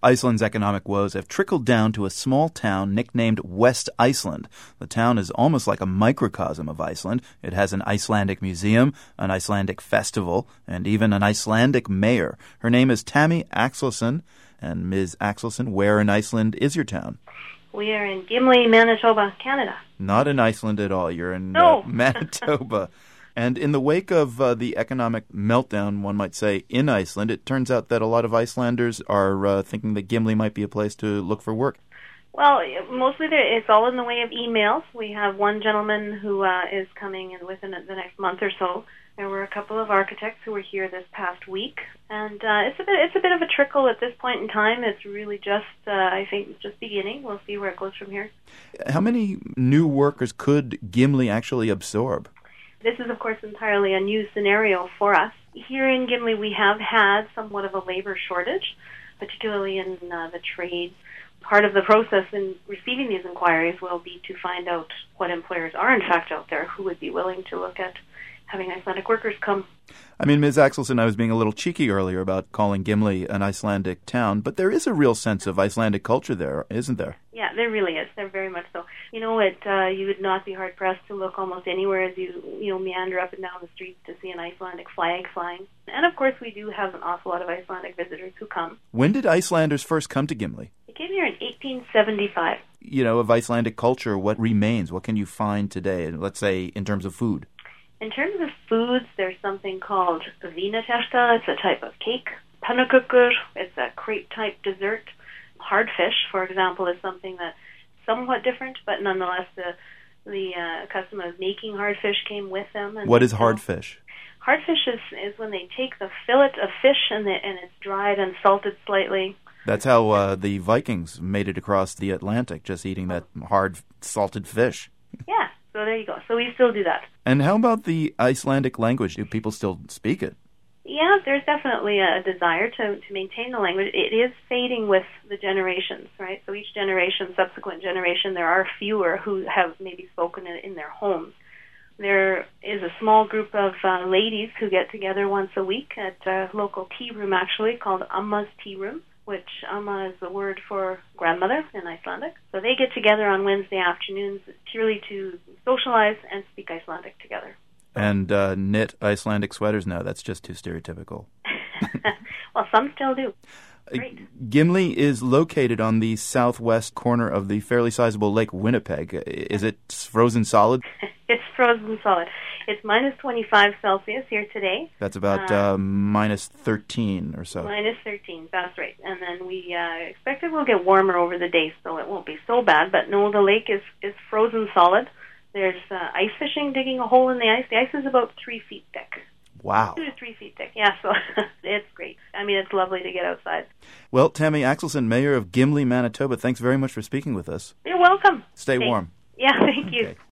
Iceland's economic woes have trickled down to a small town nicknamed West Iceland. The town is almost like a microcosm of Iceland. It has an Icelandic museum, an Icelandic festival, and even an Icelandic mayor. Her name is Tammy Axelsson. And Ms. Axelsson, where in Iceland is your town? We are in Gimli, Manitoba, Canada. Not in Iceland at all. You're in Manitoba. And in the wake of the economic meltdown, one might say, in Iceland, it turns out that a lot of Icelanders are thinking that Gimli might be a place to look for work. Well, mostly it's all in the way of emails. We have one gentleman who is coming in within the next month or so. There were a couple of architects who were here this past week, and it's a bit of a trickle at this point in time. It's really just, I think, just beginning. We'll see where it goes from here. How many new workers could Gimli actually absorb? This is, of course, entirely a new scenario for us. Here in Gimli, we have had somewhat of a labor shortage, particularly in the trades. Part of the process in receiving these inquiries will be to find out what employers are, in fact, out there who would be willing to look at having Icelandic workers come. I mean, Ms. Axelsson, I was being a little cheeky earlier about calling Gimli an Icelandic town, but there is a real sense of Icelandic culture there, isn't there? Yeah, there really is. There very much so. You know, you would not be hard-pressed to look almost anywhere as you meander up and down the streets to see an Icelandic flag flying. And, of course, we do have an awful lot of Icelandic visitors who come. When did Icelanders first come to Gimli? They came here in 1875. You know, of Icelandic culture, what remains? What can you find today, let's say, in terms of food? In terms of foods, there's something called vinaterta. It's a type of cake. Pönnukökur, it's a crepe-type dessert. Hard fish, for example, is something that's somewhat different, but nonetheless the custom of making hard fish came with them. And what is hard fish? Hard fish is when they take the fillet of fish and it's dried and salted slightly. That's how the Vikings made it across the Atlantic, just eating that hard salted fish. Yeah. So there you go. So we still do that. And how about the Icelandic language? Do people still speak it? Yeah, there's definitely a desire to maintain the language. It is fading with the generations, right? So each generation, subsequent generation, there are fewer who have maybe spoken it in their homes. There is a small group of ladies who get together once a week at a local tea room, actually, called Amma's Tea Room, which Amma is the word for grandmother in Icelandic. So they get together on Wednesday afternoons purely to socialize and speak Icelandic together. And knit Icelandic sweaters? No, that's just too stereotypical. Well, some still do. Great. Gimli is located on the southwest corner of the fairly sizable Lake Winnipeg. Is it frozen solid? It's frozen solid. It's minus 25 Celsius here today. That's about minus 13 or so. Minus 13, that's right. And then we expect it will get warmer over the day, so it won't be so bad. But no, the lake is frozen solid. There's ice fishing, digging a hole in the ice. The ice is about 3 feet thick. Wow. 2 to 3 feet thick. Yeah, so it's great. I mean, it's lovely to get outside. Well, Tammy Axelsson, Mayor of Gimli, Manitoba, thanks very much for speaking with us. You're welcome. Stay warm. Yeah, thank you. Okay.